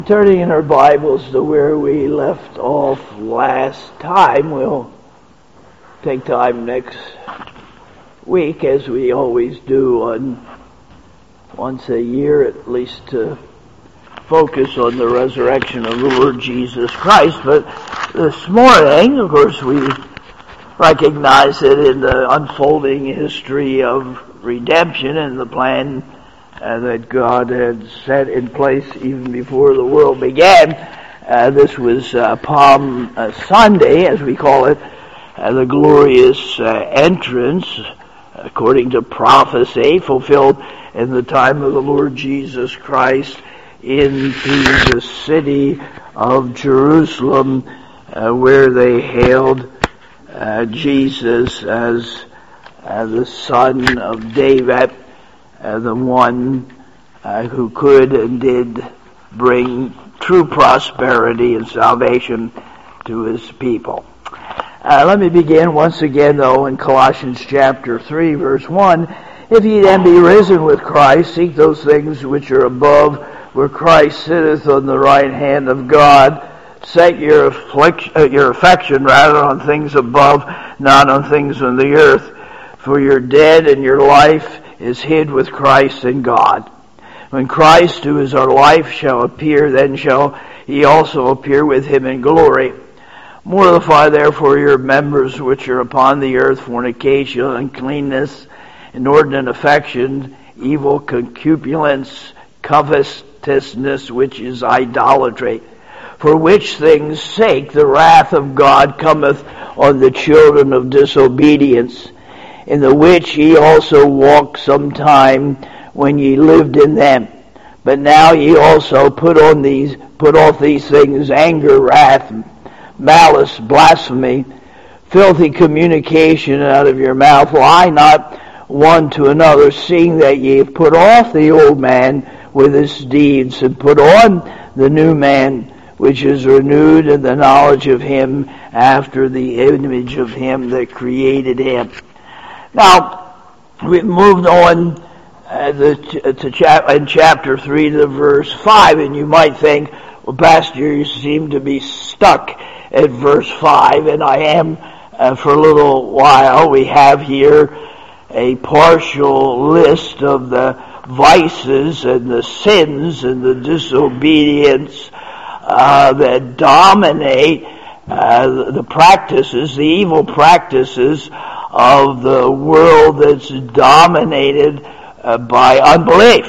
Turning in our Bibles to where we left off last time, we'll take time next week, as we always do once a year at least, to focus on the resurrection of the Lord Jesus Christ. But this morning, of course, we recognize it in the unfolding history of redemption and the plan that God had set in place even before the world began. This was Palm Sunday, as we call it, the glorious entrance, according to prophecy, fulfilled in the time of the Lord Jesus Christ into the city of Jerusalem, where they hailed Jesus as the Son of David, the one who could and did bring true prosperity and salvation to his people. Let me begin once again, though, in Colossians chapter 3, verse 1. If ye then be risen with Christ, seek those things which are above, where Christ sitteth on the right hand of God. Set your affection on things above, not on things on the earth. For you're dead, and your life is hid with Christ in God. When Christ, who is our life, shall appear, then shall ye also appear with him in glory. Mortify therefore your members which are upon the earth, fornication, uncleanness, inordinate affection, evil concupiscence, covetousness, which is idolatry. For which things' sake the wrath of God cometh on the children of disobedience, in the which ye also walked sometime when ye lived in them. But now ye also put off these things: anger, wrath, malice, blasphemy, filthy communication out of your mouth. Lie not one to another, seeing that ye have put off the old man with his deeds, and put on the new man, which is renewed in the knowledge of him after the image of him that created him. Now, we've moved on in chapter 3 to verse 5, and you might think, well, Pastor, you seem to be stuck at verse 5, and I am for a little while. We have here a partial list of the vices and the sins and the disobedience that dominate the practices, the evil practices of the world that's dominated by unbelief,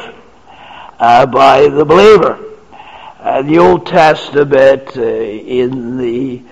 by the believer. The Old Testament, in the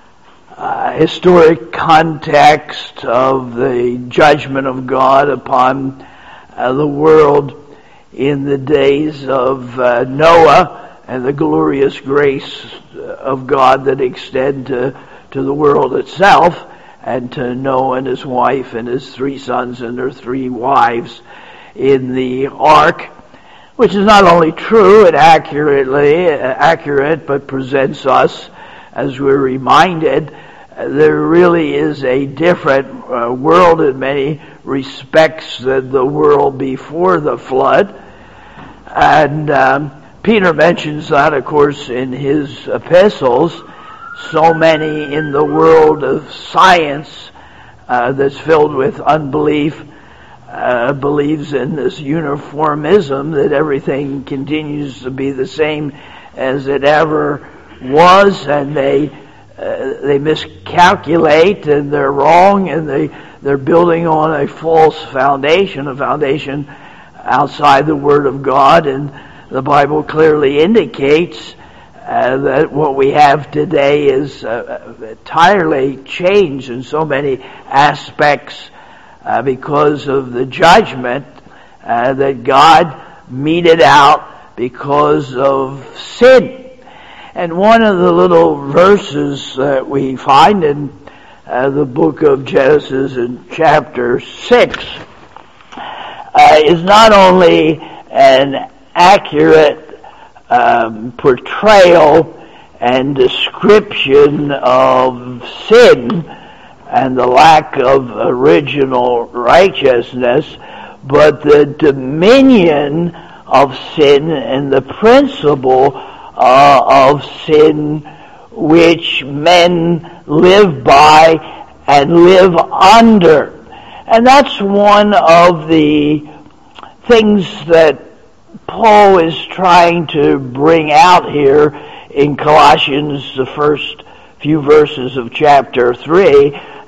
historic context of the judgment of God upon the world in the days of Noah, and the glorious grace of God that extend to the world itself, and to Noah and his wife and his 3 sons and their 3 wives in the ark, which is not only true and accurate, but presents us, as we're reminded, there really is a different world in many respects than the world before the flood. And Peter mentions that, of course, in his epistles. So many in the world of science that's filled with unbelief believes in this uniformism, that everything continues to be the same as it ever was, and they miscalculate, and they're wrong, and they're building on a false foundation, a foundation outside the Word of God. And the Bible clearly indicates that what we have today is entirely changed in so many aspects because of the judgment that God meted out because of sin. And one of the little verses that we find in the book of Genesis in chapter 6 is not only an accurate portrayal and description of sin and the lack of original righteousness, but the dominion of sin and the principle of sin which men live by and live under. And that's one of the things that Paul is trying to bring out here in Colossians, the first few verses of chapter 3,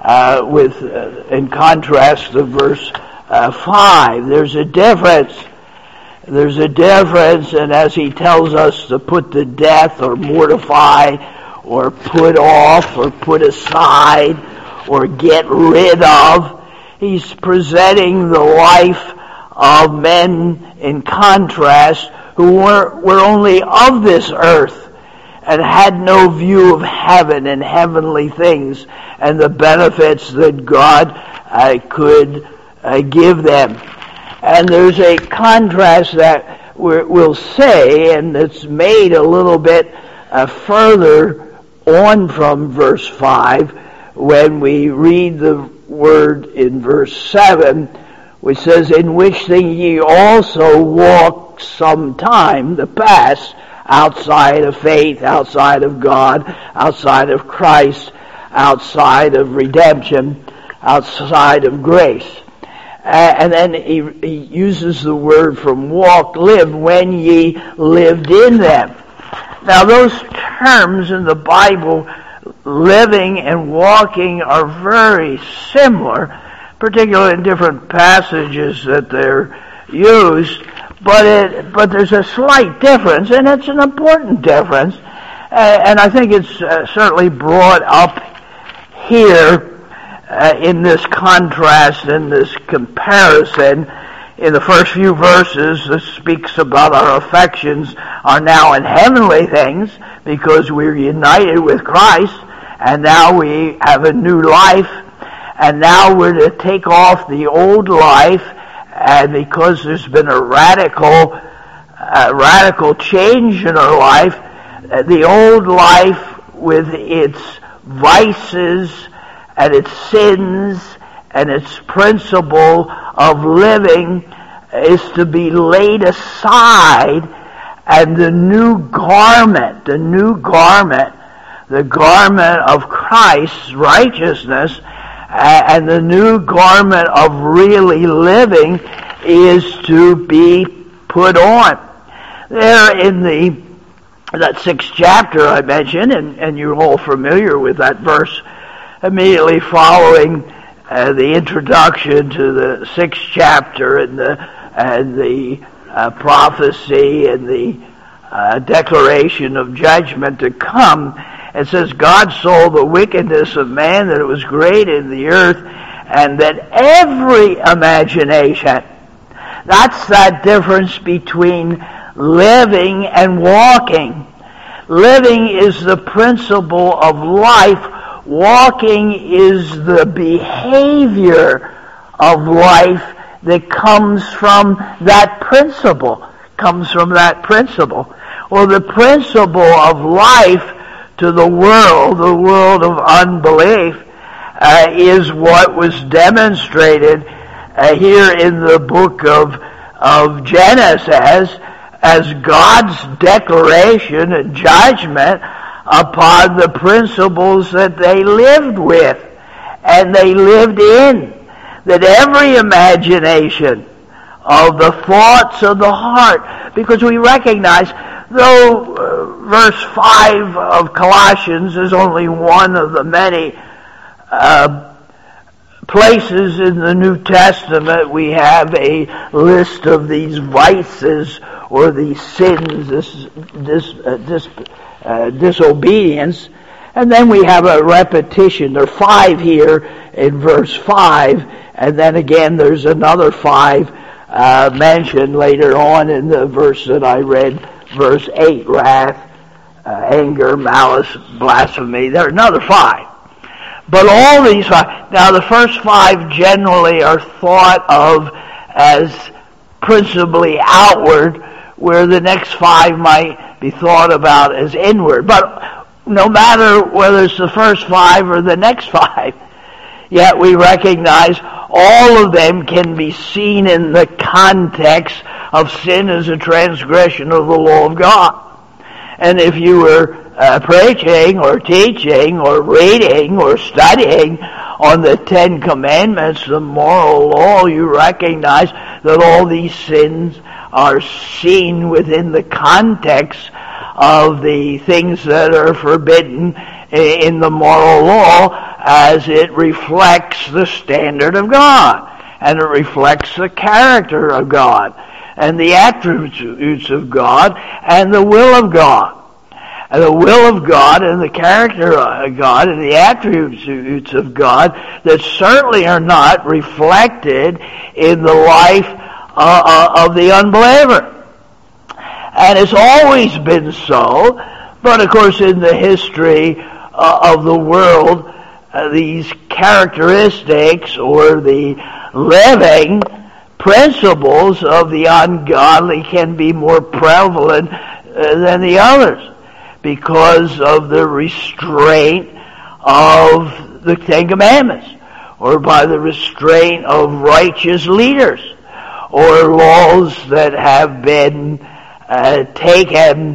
in contrast to verse 5. There's a difference. There's a difference, and as he tells us to put to death or mortify or put off or put aside or get rid of, he's presenting the life of men in contrast who were only of this earth and had no view of heaven and heavenly things and the benefits that God could give them. And there's a contrast that we'll say, and it's made a little bit further on from verse 5 when we read the word in verse 7, which says, "In which thing ye also walk sometime, the past, outside of faith, outside of God, outside of Christ, outside of redemption, outside of grace." And then he uses the word from walk, live, when ye lived in them. Now those terms in the Bible, living and walking, are very similar, particularly in different passages that they're used, but there's a slight difference, and it's an important difference, and I think it's certainly brought up here in this contrast, in this comparison. In the first few verses, it speaks about our affections are now in heavenly things because we're united with Christ, and now we have a new life, and now we're to take off the old life, and because there's been a radical change in our life, the old life with its vices and its sins and its principle of living is to be laid aside, and the garment of Christ's righteousness, and the new garment of really living is to be put on. There in that 6th chapter I mentioned, and you're all familiar with that verse immediately following the introduction to the 6th chapter and the prophecy and the declaration of judgment to come. It says, God saw the wickedness of man, that it was great in the earth, and that every imagination, that's that difference between living and walking. Living is the principle of life. Walking is the behavior of life that comes from that principle. Well, the principle of life to the world of unbelief, is what was demonstrated here in the book of Genesis as God's declaration and judgment upon the principles that they lived with and they lived in. That every imagination of the thoughts of the heart, because we recognize, though verse 5 of Colossians is only one of the many places in the New Testament we have a list of these vices or these sins, disobedience, and then we have a repetition. There are 5 here in verse 5, and then again there's another 5 mentioned later on in the verse that I read, verse 8, wrath, anger, malice, blasphemy. There are another 5. But all these 5, now the first 5 generally are thought of as principally outward, where the next 5 might be thought about as inward. But no matter whether it's the first 5 or the next 5, yet we recognize all of them can be seen in the context of sin as a transgression of the law of God. And if you were preaching or teaching or reading or studying on the Ten Commandments, the moral law, you recognize that all these sins are seen within the context of the things that are forbidden in the moral law, as it reflects the standard of God, and it reflects the character of God, and the attributes of God, and the will of God. And the will of God and the character of God and the attributes of God that certainly are not reflected in the life of the unbeliever. And it's always been so, but of course in the history of the world, these characteristics or the living principles of the ungodly can be more prevalent than the others, because of the restraint of the Ten Commandments, or by the restraint of righteous leaders, or laws that have been taken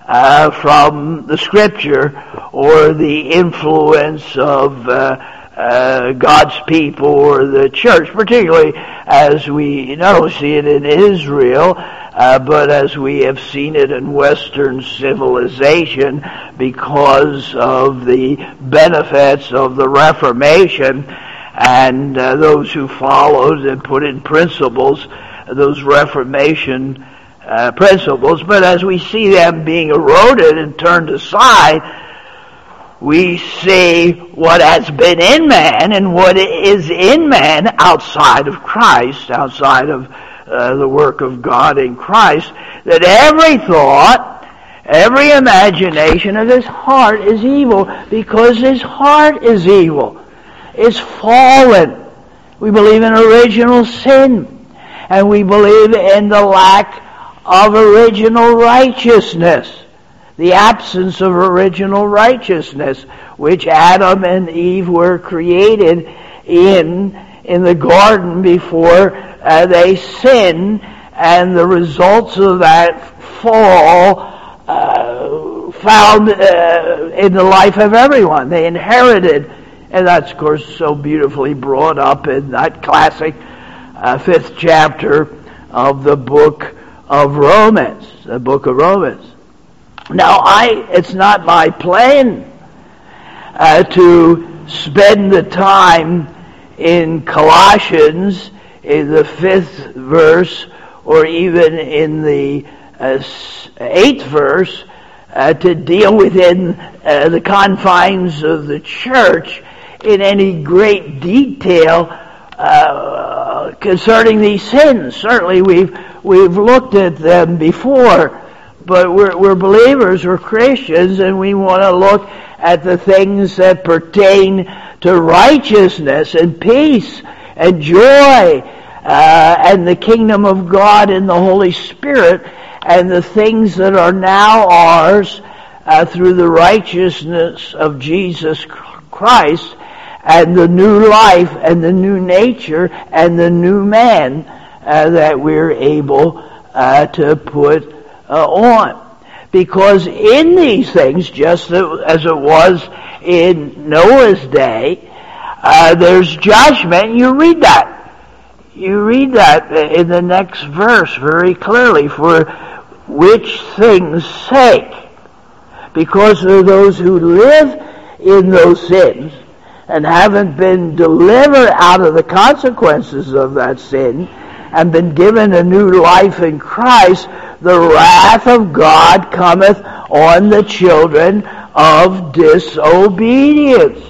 from the Scripture, or the influence of God's people or the church, particularly as we not only see it in Israel, but as we have seen it in Western civilization because of the benefits of the Reformation and those who followed and put in principles, those Reformation principles. But as we see them being eroded and turned aside, we see what has been in man and what is in man outside of Christ, outside of the work of God in Christ, that every thought, every imagination of his heart is evil, because his heart is evil. It's fallen. We believe in original sin, and we believe in the lack of original righteousness, the absence of original righteousness, which Adam and Eve were created in the garden before they sinned, and the results of that fall found in the life of everyone. They inherited, and that's of course so beautifully brought up in that classic 5th chapter of the book of Romans, the book of Romans. Now, it's not my plan to spend the time in Colossians in the 5th verse, or even in the 8th verse, to deal within the confines of the church in any great detail concerning these sins. Certainly we've looked at them before, but we're believers, we're Christians, and we want to look at the things that pertain to righteousness and peace and joy and the kingdom of God in the Holy Spirit, and the things that are now ours through the righteousness of Jesus Christ, and the new life and the new nature and the new man that we're able to put on. Because in these things, just as it was in Noah's day, there's judgment. You read that. You read that in the next verse very clearly. For which things' sake? Because there are those who live in those sins and haven't been delivered out of the consequences of that sin and been given a new life in Christ, the wrath of God cometh on the children of disobedience.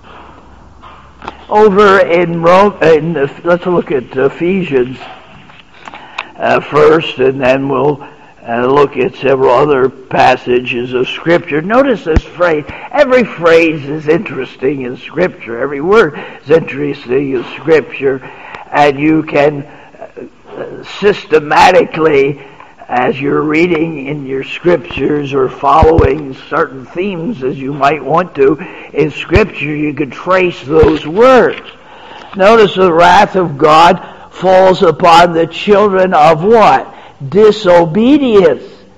Over in Rome, let's look at Ephesians first, and then we'll look at several other passages of Scripture. Notice this phrase. Every phrase is interesting in Scripture. Every word is interesting in Scripture, and you can systematically, as you're reading in your Scriptures or following certain themes as you might want to in Scripture, you could trace those words. Notice the wrath of God falls upon the children of what? Disobedience.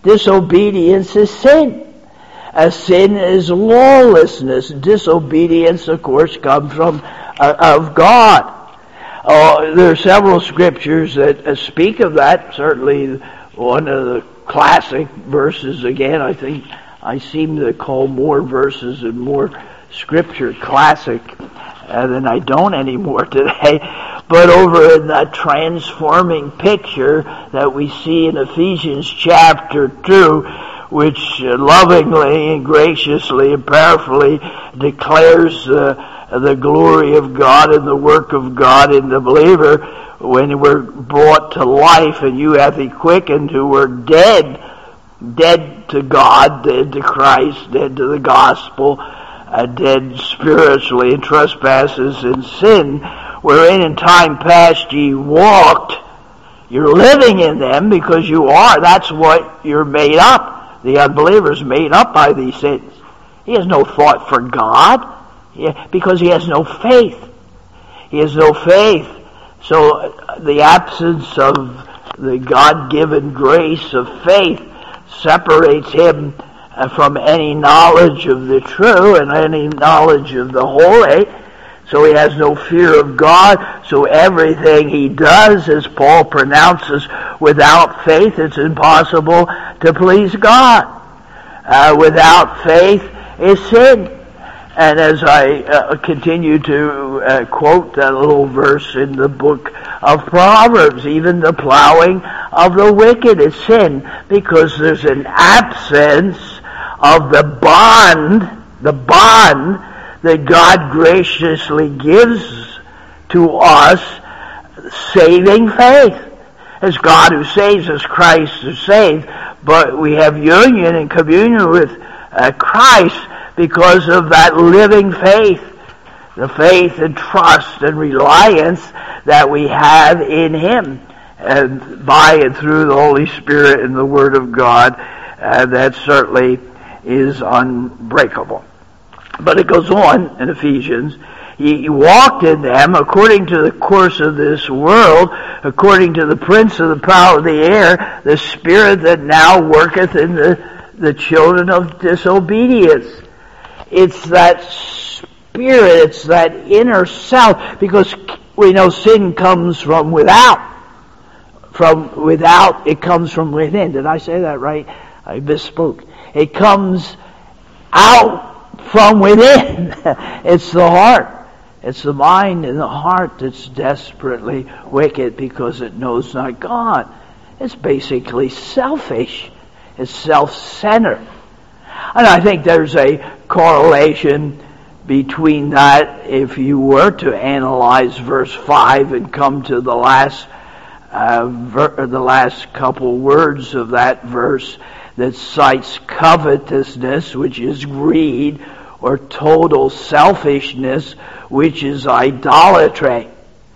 Disobedience is sin. Sin is lawlessness. Disobedience, of course, comes from of God. There are several scriptures that speak of that. Certainly, one of the classic verses, again, I think I seem to call more verses and more scripture classic than I don't anymore today. But over in that transforming picture that we see in Ephesians chapter 2, which lovingly and graciously and prayerfully declares the glory of God and the work of God in the believer, when we're brought to life and you have He quickened who were dead to God, dead to Christ, dead to the gospel, dead spiritually in trespasses and sin, wherein in time past ye walked. You're living in them because you are. That's what you're made up. The unbeliever's made up by these sins. He has no thought for God because he has no faith. He has no faith. So the absence of the God-given grace of faith separates him from any knowledge of the true and any knowledge of the holy. So he has no fear of God. So everything he does, as Paul pronounces, without faith it's impossible to please God. Without faith is sin. And as I continue to quote that little verse in the book of Proverbs, even the plowing of the wicked is sin, because there's an absence of the bond that God graciously gives to us, saving faith. It's God who saves us, Christ who saves, but we have union and communion with Christ because of that living faith, the faith and trust and reliance that we have in Him, and by and through the Holy Spirit and the Word of God, that certainly is unbreakable. But it goes on in Ephesians. He walked in them according to the course of this world, according to the prince of the power of the air, the spirit that now worketh in the children of disobedience. It's that spirit, it's that inner self, because we know sin comes from without. From without, it comes from within. Did I say that right? I misspoke. It comes out from within. It's the heart. It's the mind and the heart that's desperately wicked because it knows not God. It's basically selfish. It's self-centered. And I think there's a correlation between that if you were to analyze verse 5 and come to the last couple words of that verse that cites covetousness, which is greed, or total selfishness, which is idolatry.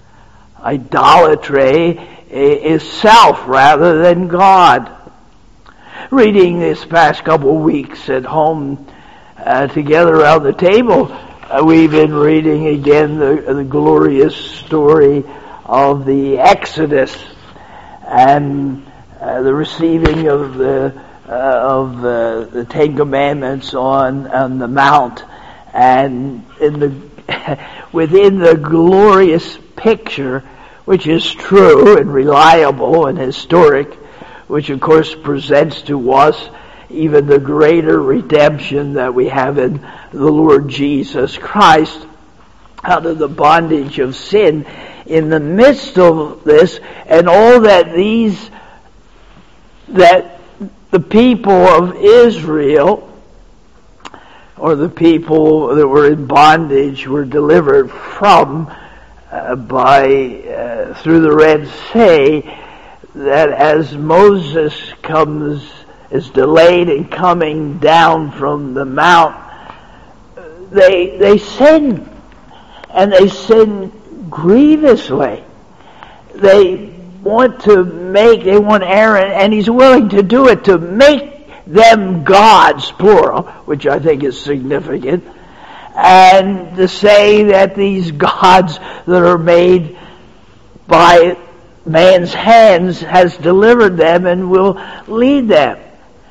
Idolatry is self rather than God. Reading this past couple of weeks at home together around the table, we've been reading again the glorious story of the Exodus and the receiving of the Ten Commandments on the Mount, and within the glorious picture, which is true and reliable and historic, which of course presents to us even the greater redemption that we have in the Lord Jesus Christ out of the bondage of sin. In the midst of this and all that the people of Israel, or the people that were in bondage, were delivered from through the Red Sea, that as Moses is delayed in coming down from the mount, they sin, and they sin grievously. They want Aaron, and he's willing to do it, to make them gods, plural, which I think is significant, and to say that these gods that are made by man's hands has delivered them and will lead them.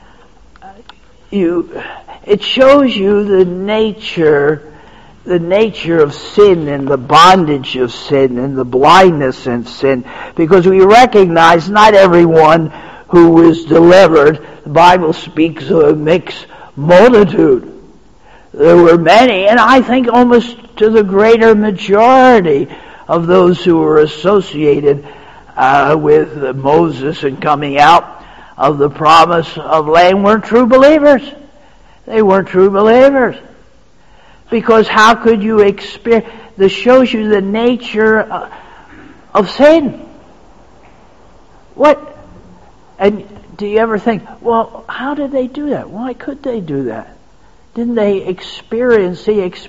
it shows you the nature of sin and the bondage of sin and the blindness in sin, because we recognize not everyone who was delivered. The Bible speaks of a mixed multitude. There were many, and I think almost to the greater majority of those who were associated with Moses and coming out of the promise of land weren't true believers. They weren't true believers. Because how could you experience? This shows you the nature of sin. What? And do you ever think, well, how did they do that? Why could they do that? Didn't they experience?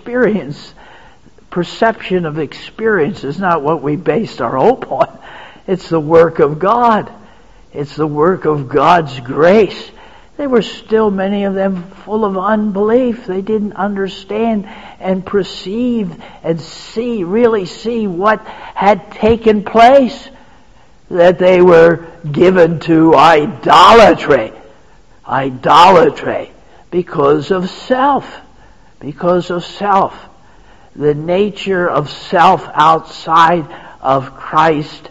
Perception of experience is not what we based our hope on. It's the work of God. It's the work of God's grace. They were still, many of them, full of unbelief. They didn't understand and perceive and really see what had taken place. That they were given to idolatry. Idolatry. Because of self. Because of self. The nature of self outside of Christ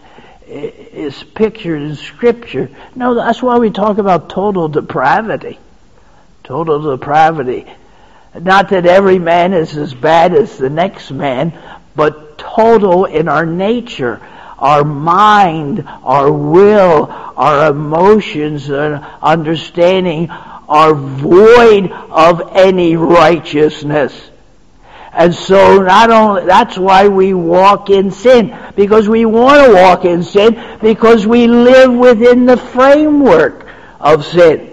is pictured in Scripture. No, that's why we talk about total depravity. Total depravity. Not that every man is as bad as the next man, but total in our nature, our mind, our will, our emotions, and understanding are void of any righteousness. And so that's why we walk in sin. Because we want to walk in sin. Because we live within the framework of sin.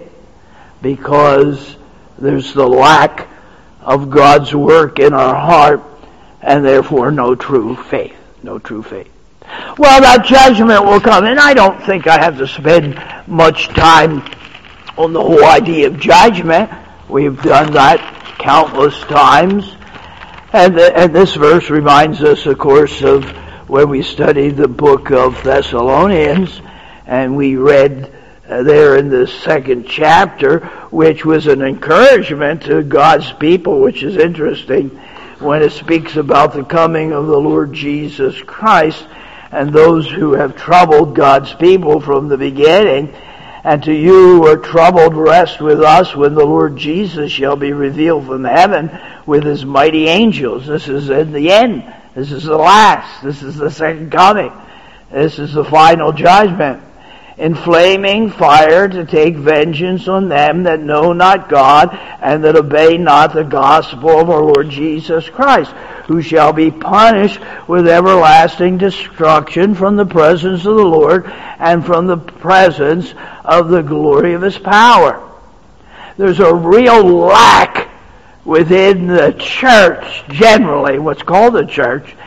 Because there's the lack of God's work in our heart. And therefore no true faith. No true faith. Well, that judgment will come. And I don't think I have to spend much time on the whole idea of judgment. We've done that countless times. And this verse reminds us, of course, of when we studied the book of Thessalonians, and we read there in the 2nd chapter, which was an encouragement to God's people, which is interesting when it speaks about the coming of the Lord Jesus Christ and those who have troubled God's people from the beginning. And to you who are troubled, rest with us when the Lord Jesus shall be revealed from heaven with his mighty angels. This is in the end. This is the last. This is the second coming. This is the final judgment. In flaming fire to take vengeance on them that know not God and that obey not the gospel of our Lord Jesus Christ, who shall be punished with everlasting destruction from the presence of the Lord and from the presence of the glory of his power. There's a real lack within the church, generally, what's called the church,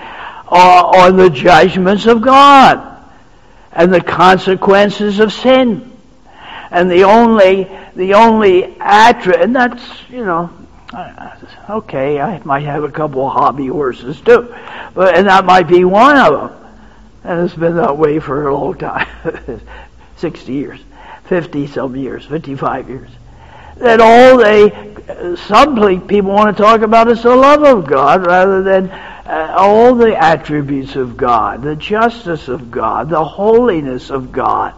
on the judgments of God and the consequences of sin. And the only attribute, and that's, okay, I might have a couple of hobby horses too, and that might be one of them. And it's been that way for a long time, 60 years, 50-some years, 55 years. That some people want to talk about is the love of God rather than all the attributes of God, the justice of God, the holiness of God,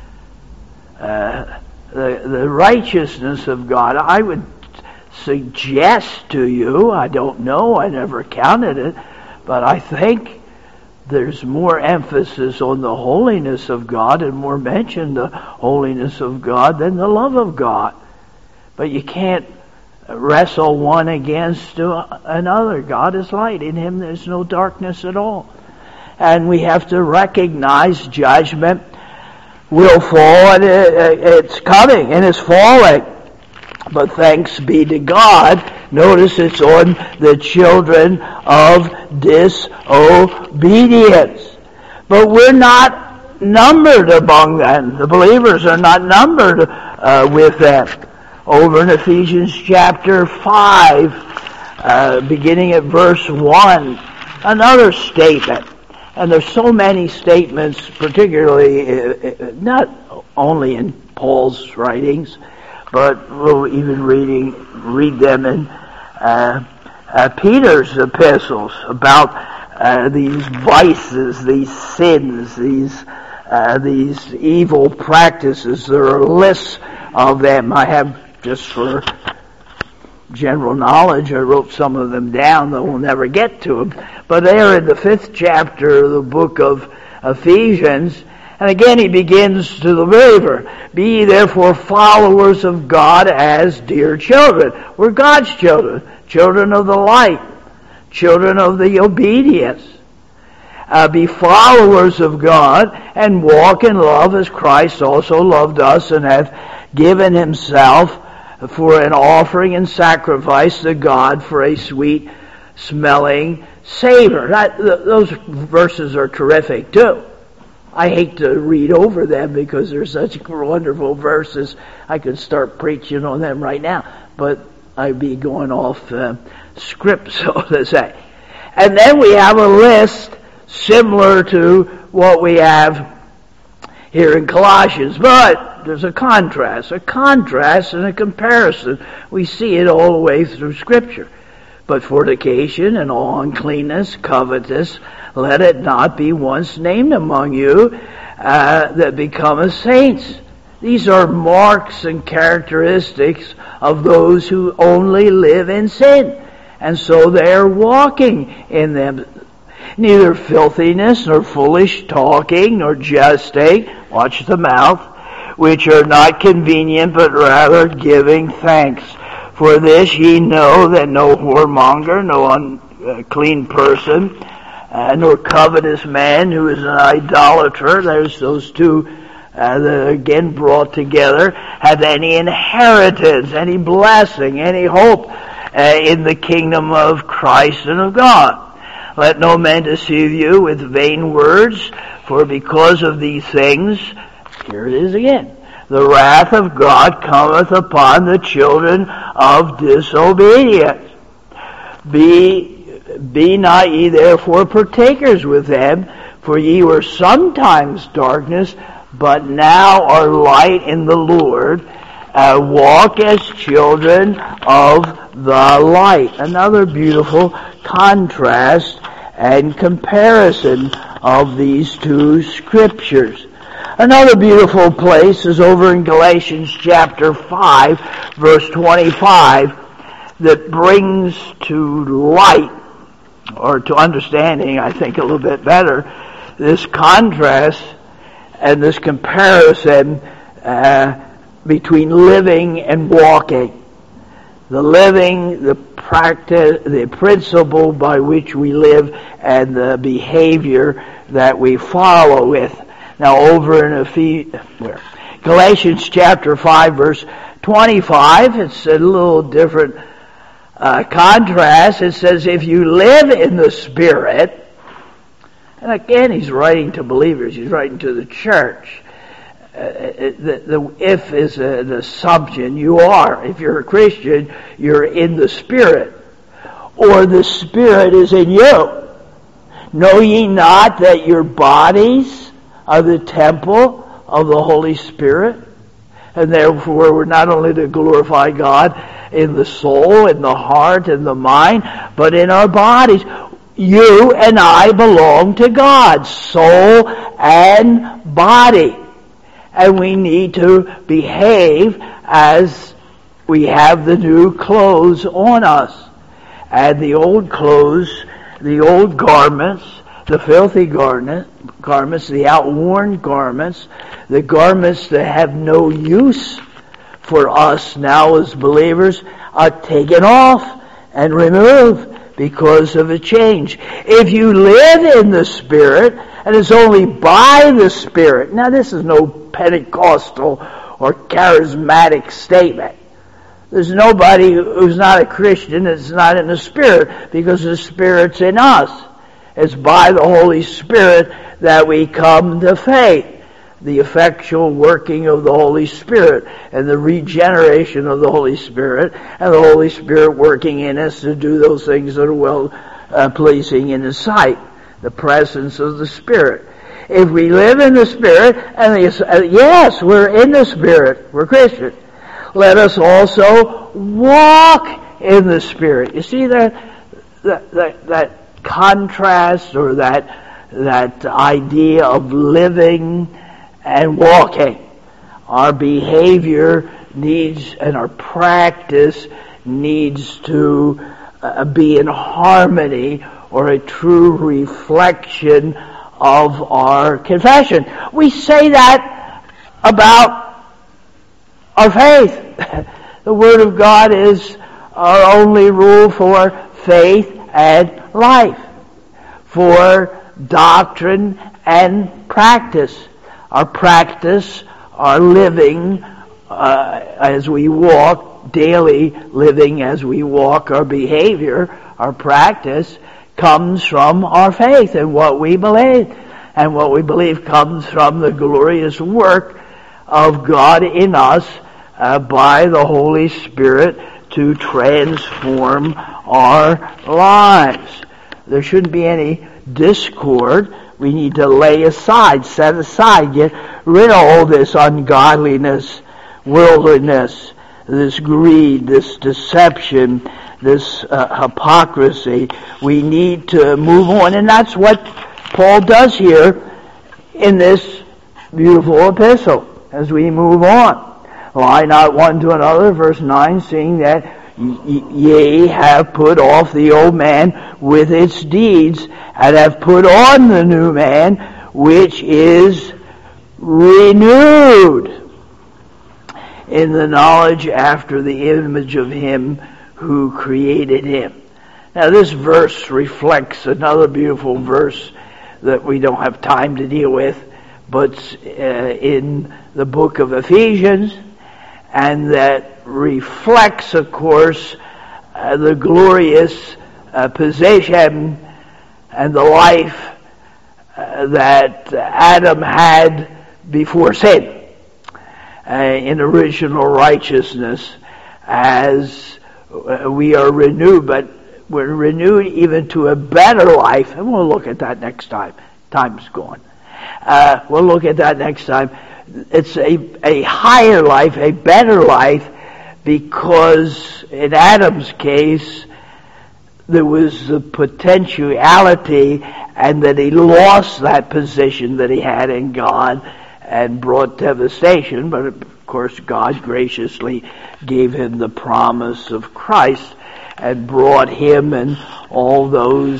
the righteousness of God. I would suggest to you, I don't know, I never counted it, but I think there's more emphasis on the holiness of God and more mention the holiness of God than the love of God. But you can't wrestle one against another. God is light. In him there's no darkness at all. And we have to recognize judgment will fall, and it's coming and it's falling. But thanks be to God, notice it's on the children of disobedience. But we're not numbered among them. The believers are not numbered with them. Over in Ephesians chapter 5, beginning at verse 1, another statement. And there's so many statements, particularly not only in Paul's writings, but we'll even read them in Peter's epistles about these vices, these sins, these evil practices. There are lists of them. I have, just for general knowledge, I wrote some of them down, though we'll never get to them. But they are in the 5th chapter of the book of Ephesians. And again he begins to the believer, "Be ye therefore followers of God as dear children." We're God's children, children of the light, children of the obedience. Be followers of God and walk in love as Christ also loved us and hath given himself for an offering and sacrifice to God for a sweet smelling savor. Those verses are terrific too. I hate to read over them because they're such wonderful verses. I could start preaching on them right now, but I'd be going off script, so to say. And then we have a list similar to what we have here in Colossians, but there's a contrast and a comparison. We see it all the way through Scripture. But fornication and all uncleanness, covetous, let it not be once named among you that becometh saints. These are marks and characteristics of those who only live in sin, and so they are walking in them. Neither filthiness, nor foolish talking, nor jesting, watch the mouth, which are not convenient, but rather giving thanks. For this ye know that no whoremonger, no unclean person, nor covetous man who is an idolater, there's those two that are again brought together, hath any inheritance, any blessing, any hope in the kingdom of Christ and of God. Let no man deceive you with vain words, for because of these things, here it is again, the wrath of God cometh upon the children of disobedience. Be not ye therefore partakers with them, for ye were sometimes darkness, but now are light in the Lord. Walk as children of the light. Another beautiful contrast and comparison of these two scriptures. Another beautiful place is over in Galatians chapter 5, verse 25, that brings to light, or to understanding, I think, a little bit better, this contrast and this comparison between living and walking. The living, the practice, the principle by which we live, and the behavior that we follow with. Now over in Galatians chapter 5 verse 25, it's a little different contrast. It says, if you live in the Spirit, and again he's writing to believers, he's writing to the church. The if is an assumption. You are. If you're a Christian, you're in the Spirit. Or the Spirit is in you. Know ye not that your bodies are the temple of the Holy Spirit? And therefore we're not only to glorify God in the soul, in the heart, in the mind, but in our bodies. You and I belong to God, soul and body. And we need to behave as we have the new clothes on us. And the old clothes, the old garments, the filthy garments, the outworn garments, the garments that have no use for us now as believers, are taken off and removed because of a change. If you live in the Spirit, and it's only by the Spirit. Now this is no Pentecostal or charismatic statement. There's nobody who's not a Christian that's not in the Spirit, because the Spirit's in us. It's by the Holy Spirit that we come to faith. The effectual working of the Holy Spirit and the regeneration of the Holy Spirit, and the Holy Spirit working in us to do those things that are well pleasing in His sight. The presence of the Spirit. If we live in the Spirit, and yes, we're in the Spirit, we're Christians. let us also walk in the Spirit. You see that contrast, or that idea of living and walking. Our behavior needs, and our practice needs to be in harmony, or a true reflection of our confession. We say that about our faith. The Word of God is our only rule for faith and life, for doctrine and practice. Our practice, our living as we walk, daily living as we walk, our behavior, our practice comes from our faith and what we believe. And what we believe comes from the glorious work of God in us by the Holy Spirit to transform our lives. There shouldn't be any discord. We need to lay aside, set aside, get rid of all this ungodliness, worldliness, this greed, this deception, this hypocrisy. We need to move on, and that's what Paul does here in this beautiful epistle as we move on. Lie not one to another, verse 9, seeing that ye have put off the old man with its deeds, and have put on the new man, which is renewed in the knowledge after the image of him who created him. Now this verse reflects another beautiful verse that we don't have time to deal with, but in the book of Ephesians, and that reflects, of course, the glorious position and the life that Adam had before sin in original righteousness, as we are renewed, but we're renewed even to a better life, and we'll look at that next time. Time's gone. We'll look at that next time. It's a higher life, a better life, because in Adam's case, there was the potentiality, and that he lost that position that he had in God and brought devastation. But of course, God graciously gave him the promise of Christ and brought him and all those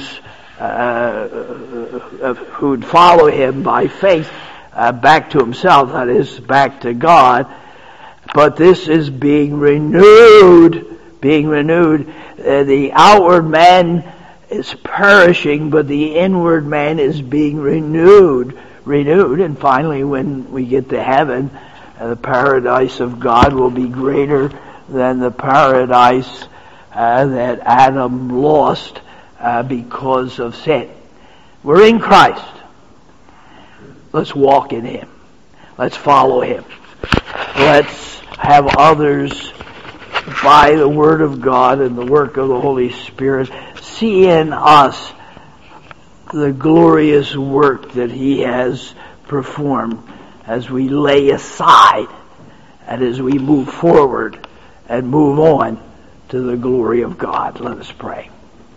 who'd follow him by faith back to himself, that is, back to God. But this is being renewed. The outward man is perishing, but the inward man is being renewed. And finally, when we get to heaven, the paradise of God will be greater than the paradise that Adam lost because of sin. We're in Christ. Let's walk in him. Let's follow him. Let's have others, by the Word of God and the work of the Holy Spirit, see in us the glorious work that he has performed as we lay aside and as we move forward and move on to the glory of God. Let us pray.